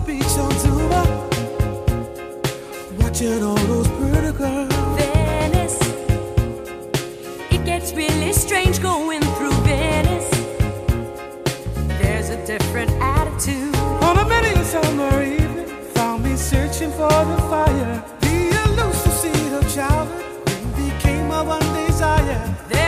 beach on Cuba, watching all those pretty girls. Venice, it gets really strange going through Venice. There's a different attitude. On a many a summer evening, found me searching for the fire. The elusive seed of childhood became my one desire.